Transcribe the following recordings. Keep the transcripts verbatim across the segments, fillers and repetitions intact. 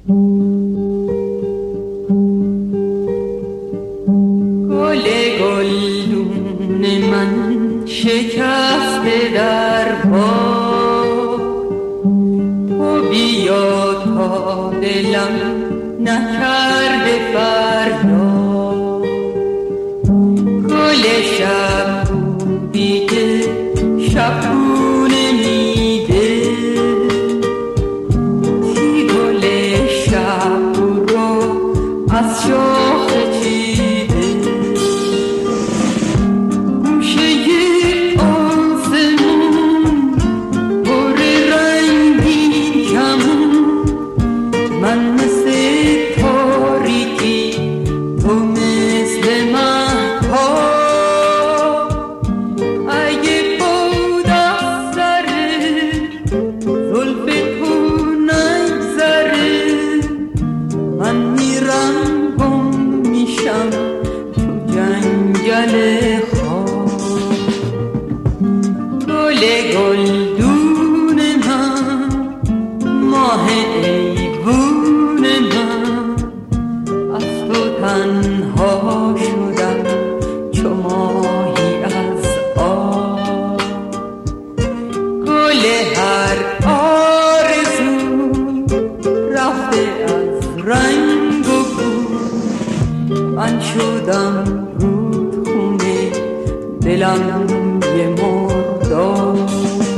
گل گلدون من شکسته در باغ، تو بیا تا دلم نکرده فردا. گل شب بودی که شبونه میده، کی گل شب رو از شاخ چیده. گوشه آسمون پر رنگین کمون، من مثل تاریکی تو مثل مهتاب. اگه بود از سر زلف تو نگذره، من میرم گم میشم تو جنگل خواب. گل گلدون من، ماه ایوون من، از تو تنها شدم چو ماهی از آب. گل هر آرزو رفته از رنگ و بو، من شدم رودخونه دلم یه مرداب.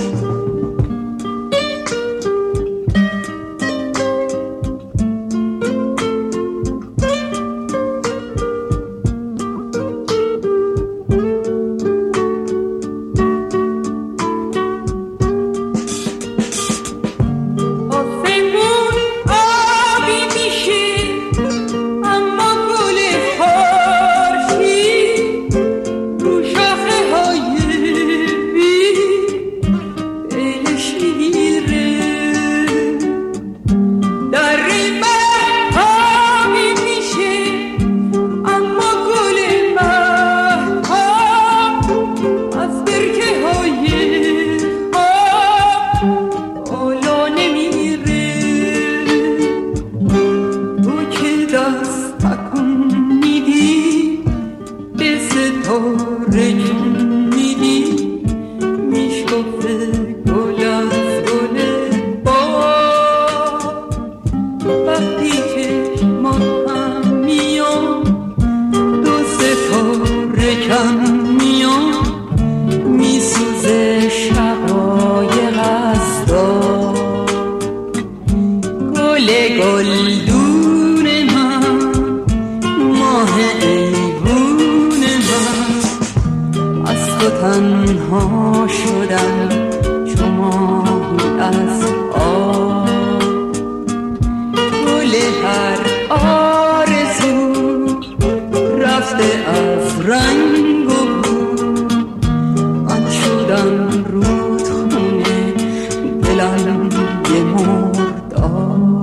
آسمون آبی میشه اما گل خورشید رو شاخه های بی دل شیره. در مهتابی میشه اما گل مهتاب از برکه های آب بالا نمیره. تو که دست تکون میدی به ستاره جون میدی، میشکفه گل از گل باغ. وقتی چشمات هم میان دو ستاره کم میان، میسوزه شقایق از داغ. گل گلدون من، ماه ایوون من، از تو تنها شدم چو ماهی از آب. گل هر آرزو رفته از رنگ و بو، من شدم رودخونه دلم یه مرداب.